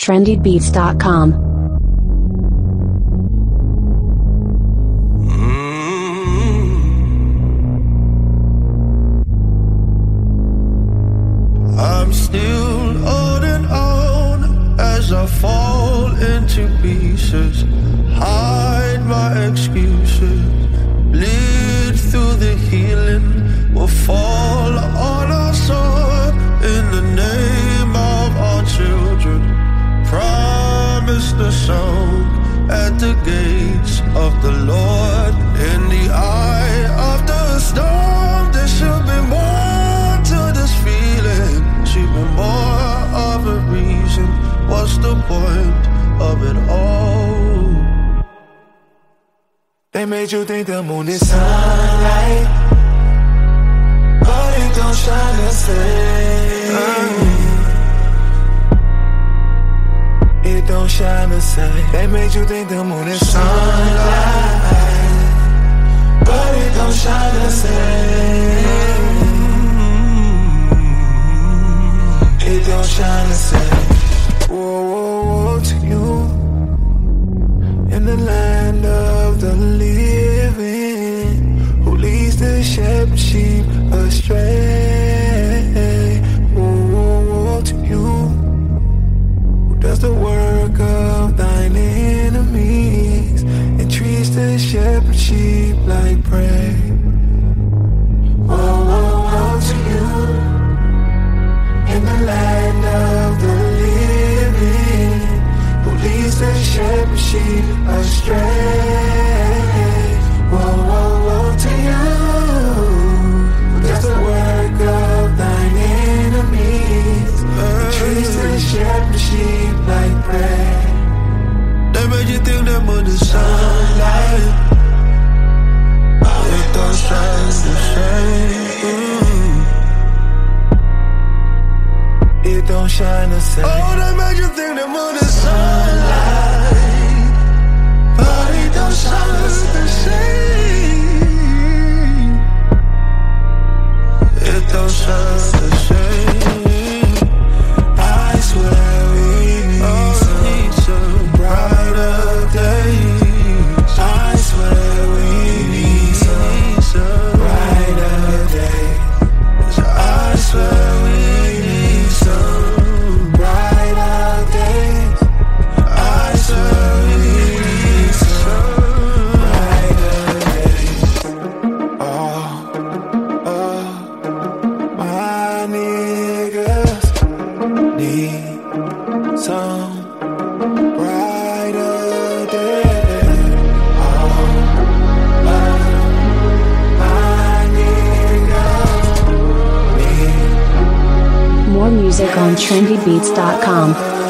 trendybeats.com. I'm still holding on as I fall into pieces. Hide my excuses, bleed through the healing. We'll fall on our sword in the name of our children. Promise the song at the gates of the Lord. In the eye of the storm, there should be more to this feeling. Should be more of a reason. What's the point of it all? They made you think the moon is sunlight, but it don't shine the same. It don't shine the same. They made you think the moon is sunlight, but it don't shine the same. It don't shine the same. Whoa, whoa, whoa, to you in the land of the living, who leads the shepherd sheep astray. Whoa, whoa, whoa, to you who does the work of thine enemies and treats the shepherd sheep like prey. Whoa, whoa, whoa, to you in the land of the living, who leads the shepherd sheep astray. Whoa, whoa, whoa, to you who does the work of thine enemies and treats the shepherd sheep like prey. They made you think that moon is sunlight, it don't shine the same. It don't shine the same. Oh, they made you think the moon is sunlight, but it don't shine the same. It don't shine the same. I swear we need some brighter days. I swear we need some brighter days. I swear we need some brighter days. I swear we need some brighter days. Oh, my niggas need some brighter days. Oh, my niggas need More music on trendybeats.com.